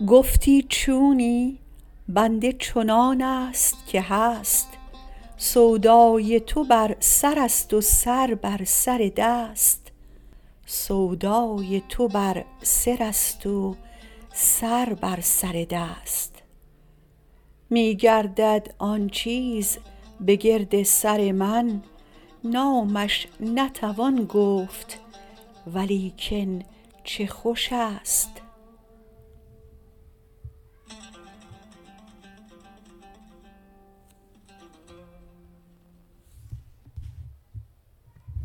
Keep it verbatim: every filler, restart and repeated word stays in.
گفتی چونی؟ بنده چنان است که هست، سودای تو بر سر است و سر بر سر دست. می گردد آن چیز به گرد سر من، نامش نتوان گفت ولیکن چه خوش است.